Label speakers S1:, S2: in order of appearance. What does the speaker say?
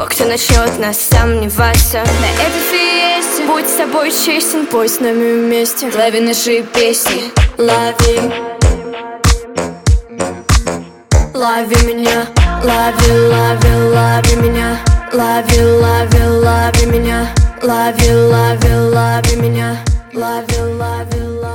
S1: кто начнет нас сомневаться. На этой фиесте будь с собой честен, пой с нами вместе. Лови наши песни, лови. Лови меня, лови, лови, лови меня. Лови, лови, лови меня. Лови, лови, лови меня. Лови, лови, лови.